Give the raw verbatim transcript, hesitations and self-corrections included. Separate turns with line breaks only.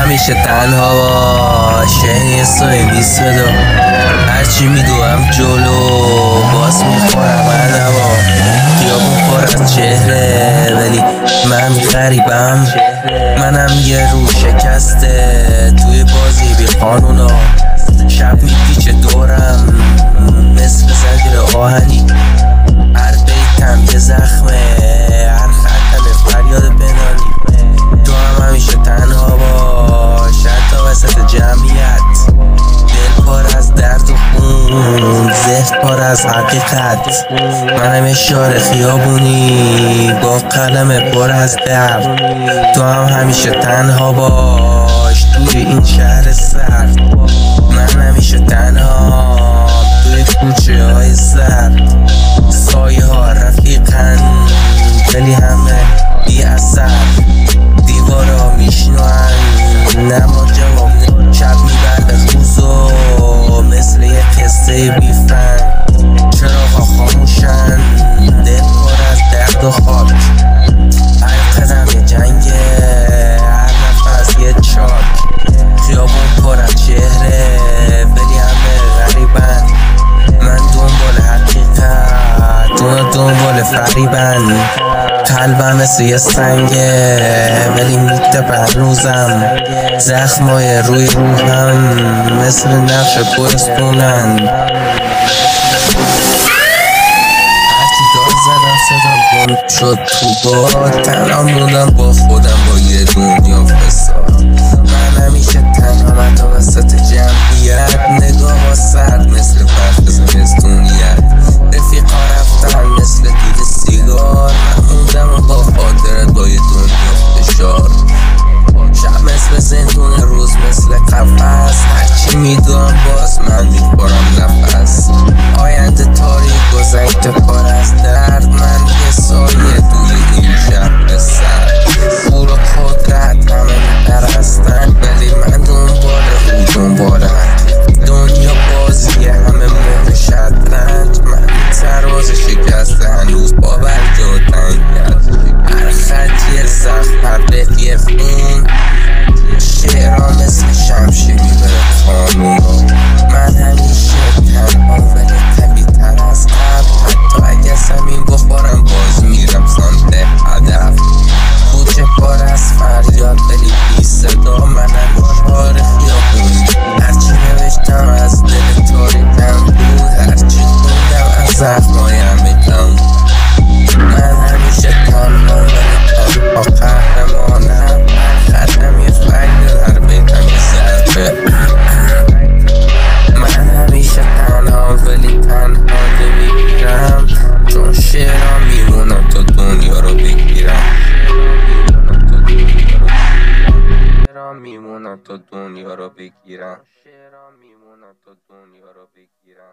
همیشه تنها باش، شهری سوی بیست دو. هرچی میدوم جلو باز میخورم من هوا. خیابون پر از چهره ولی من غریبم. منم یه رو شکسته توی بازی بی قانونا. شب میپیچه دورم مثل زنجیر آهنی. هر بیتم یه زخمه، هر خطم فریاد پنهانی. تو هم همیشه تنها باش حتی وسط جمعیت. دل پر از درد و خون، ذهن پر از حقیقت. منم اشاره خیابونی با قلم پر از درد. تو هم همیشه تنها باش توی این شهر سرد. من همیشه تنها توی کوچه های سرد. سایه ها رفیقن ولی همه بی اثر. دیوارا میشنوان نما جواب نه. شب میبره خوزو مثل یه قصه بیفن. چراغا خاموشن، دل پر از درد و خاک. هر قدم یه جنگه، هر نفس یه چاک. خیابون پر از چهره ولی همه غریبن. من دنبال حقیقت، اونا دنبال فریبن. قلبم مثل یه سنگه ولی میتپن روزم. زخمای روی روحم مثل نقش پرستونن. هرچی داد زدم صدا گم شد تو باد. تنها موندم با خودم با یه دنیا فساد. من همیشه تنها متا وسط جمعیت. نگاه ها سرد مثل برف زمستونیت. رفیقا رفتن مثل دود سیگار. من موندم با خاطرت با یه دنیا فشار. شب مثل زندون، روز مثل قفس. هرچی میدونم باز من میخورم نفس. آینده تاریک گذشته پر از درد. من یه سایه توی این شهر سرد. پول و قدرت همه میپرستن ولی من دنبال او دنبال دنیا بازیه. همه مهر شطرنج. من تراز شکسته هنوز باور جا تنگ کرد. هر خط یه زخم، هر بیت یه خون. شعرها مثل شمشیر میبره خانونا. من همیشه تنها ولی قوی تر از قبل. حتی اگه زمین بخورم باز میرم سمت هدف. کوچه پر از فریاد ولی بی صدا. منم اشاره خیابونی. هرچی نوشتم از دل تاریکم بود. هرچی خوندم از زخمای همیتم. من همیشه تنها ولی تنها قهرمانم. هر خطم یه فریاد، هر بیتم یه ضربه. من همیشه تنها ولی تنها نمیگیرم. چون شعرها میمونم تا دنیا رو بگیرم. میمونم تا دنیا رو بگیرم.